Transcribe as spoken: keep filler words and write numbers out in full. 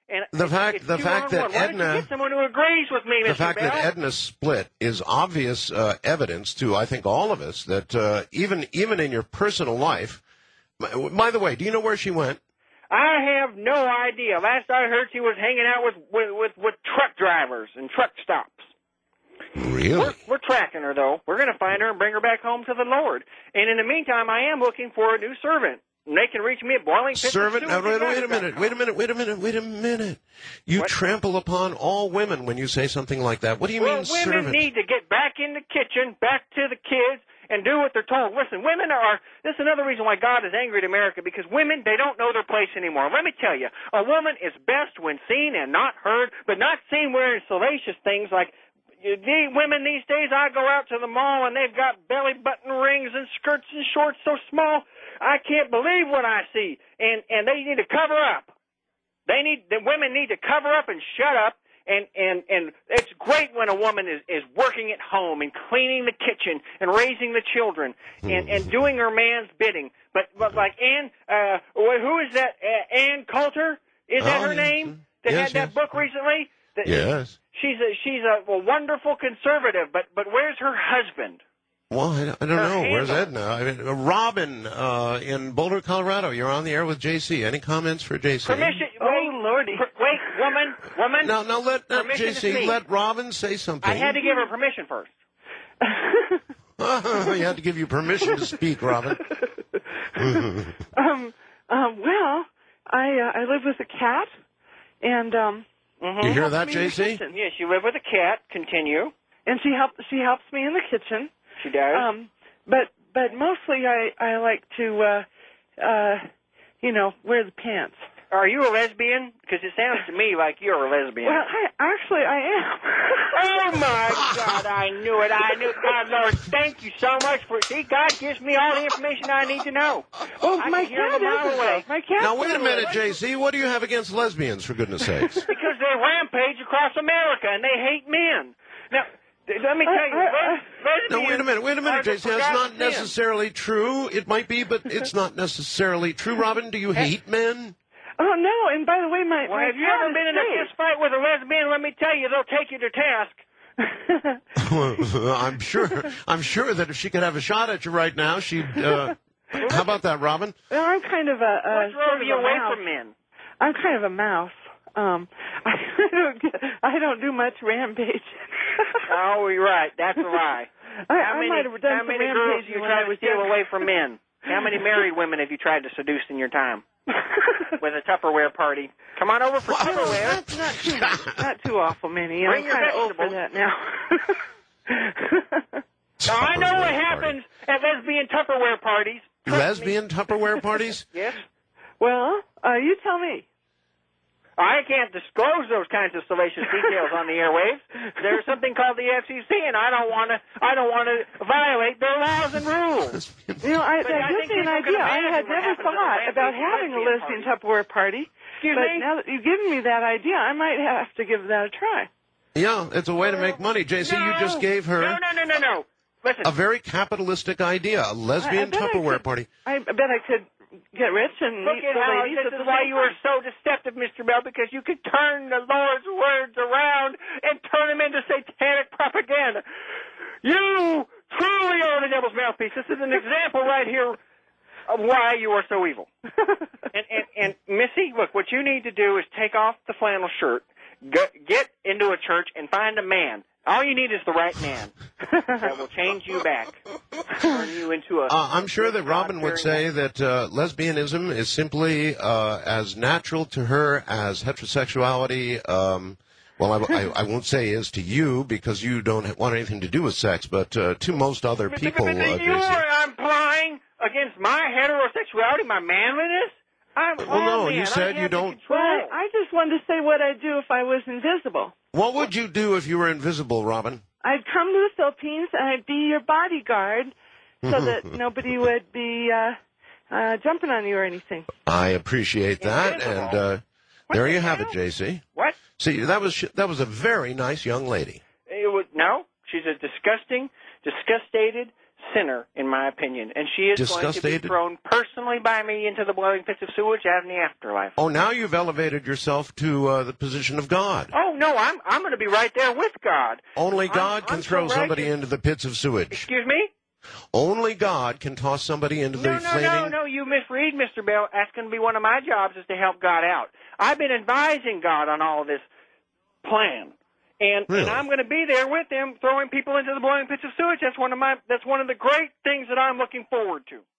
And the fact, it's the two fact on that one. Why Edna, don't you get someone who agrees with me, the Mister fact Bell? that Edna split is obvious uh, evidence to, I think, all of us that uh, even even in your personal life. By the way, do you know where she went? I have no idea. Last I heard, she was hanging out with with with, with truck drivers and truck stops. Really? We're, we're tracking her, though. We're going to find her and bring her back home to the Lord. And in the meantime, I am looking for a new servant. And they can reach me at Boiling Pitcher. Servant? Now, wait, wait a minute. Wait a minute. Wait a minute. Wait a minute. You What? trample upon all women when you say something like that. What do you well, mean, women servant? need to get back in the kitchen, back to the kids, and do what they're told. Listen, women are, this is another reason why God is angry at America, because women, they don't know their place anymore. Let me tell you, a woman is best when seen and not heard, but not seen wearing salacious things like, you, the women these days, I go out to the mall and they've got belly button rings and skirts and shorts so small, I can't believe what I see. And, and they need to cover up. They need, the women need to cover up and shut up. And, and, and it's great when a woman is, is working at home and cleaning the kitchen and raising the children and, and doing her man's bidding. But, but like Ann, uh, who is that? Uh, Ann Coulter? Is that Oh, her yes. name? That Yes, had that yes. book recently? That, Yes. She's a, she's a, a wonderful conservative, but, but where's her husband? Well, I don't, I don't Her know. Where's handler. Edna? I mean, uh, Robin uh, in Boulder, Colorado. You're on the air with J C. Any comments for J C? Permission, Oh, wait, Lordy. per- wait, woman, woman. Now, now let uh, Permission J to C speak. let Robin say something. I had to give her permission first. He had to give you permission to speak, Robin. um, um, well, I uh, I live with a cat, and um, Mm-hmm. You hear that, me in the J C? kitchen. Yes, you live with a cat. Continue. and she helps she helps me in the kitchen. She does. Um, but but mostly I I like to uh, uh, you know, wear the pants. Are you a lesbian? Because it sounds to me like you're a lesbian. Well, I actually I am. Oh, my God, I knew it. I knew it. God, Lord, thank you so much for See, God gives me all the information I need to know. Well, I my can hear cat them a mile is away. My cat. Now, wait a minute, J C. What do you have against lesbians, for goodness sakes? Because they rampage across America, and they hate men. Now, th- let me tell you, I- I- les- lesbians No, wait a minute, wait a are minute, the J C. That's forgotten not sin. necessarily true. It might be, but it's not necessarily true. Robin, do you hate men? Oh no! And by the way, my Well, my have you cat ever is been in a safe. fist fight with a lesbian? Let me tell you, they'll take you to task. I'm sure. I'm sure that if she could have a shot at you right now, she'd. Uh, how about that, Robin? Well, I'm kind of a, a What drove sort of you a away mouse. from men? I'm kind of a mouse. Um, I don't get, I don't do much rampage. Oh, you're right. That's a lie. I, How I many, might have done how some many girls rampaging have you when tried I to was steal young. away from men? How many married women have you tried to seduce in your time? With a Tupperware party. Come on over for Tupperware. Not, not too not too awful many. Bring I'm your kind of old for vegetables. that now. Now, I know what Tupperware happens at lesbian Tupperware parties. Trust Lesbian Tupperware parties? Me. Yes. Well, uh, you tell me. I can't disclose those kinds of salacious details on the airwaves. There's something called the F C C, and I don't want to. I don't want to violate their laws and rules. You know, I, But that I gives think me an people can idea. I imagine had what never happens at a thought about rampaging having a lesbian lesbian party. Tupperware party. Excuse but me? now that you've given me that idea, I might have to give that a try. Yeah, it's a way to make money. J C, you just gave her No, no, no, no, no. Listen. a very capitalistic idea, a lesbian I, I bet I Tupperware could- party. I bet I could get rich and Look meet at the how ladies this at is the why same you were time. so deceptive, Mister Bell, because you could turn the Lord's words around and turn them into satanic propaganda. You truly are the devil's mouthpiece. This is an example right here of why you are so evil. and, and, and Missy, look, what you need to do is take off the flannel shirt, go, get into a church, and find a man. All you need is the right man that will change you back, turn you into a. Uh, I'm sure that Robin would say that uh, lesbianism is simply uh, as natural to her as heterosexuality. Um, well, I, I, I won't say is to you because you don't want anything to do with sex, but uh, to most other people. Uh, you J C. are implying against my heterosexuality, my manliness. I'm Well, all no, man. you said I you have the don't- control. Well, I just wanted to say what I'd do if I was invisible. What would you do if you were invisible, Robin? I'd come to the Philippines and I'd be your bodyguard so that nobody would be uh, uh, jumping on you or anything. I appreciate that, Invisible? and uh, there the you have it, hell? J C. What? See, that was that was a very nice young lady. It was, no, she's a disgusting, disgustated, sinner, in my opinion, and she is going to be Disgustated? thrown personally by me into the boiling pits of sewage as in the afterlife. Oh, now you've elevated yourself to uh, the position of God. Oh no, I'm I'm going to be right there with God. Only God I'm, can I'm throw so somebody righteous. into the pits of sewage. Excuse me? Only God can toss somebody into No, the no, flaming... no, no, you misread, Mister Bell. That's going to be one of my jobs is to help God out. I've been advising God on all of this plan. And, Really? and I'm going to be there with him, throwing people into the boiling pits of sewage. That's one of my. That's one of the great things that I'm looking forward to.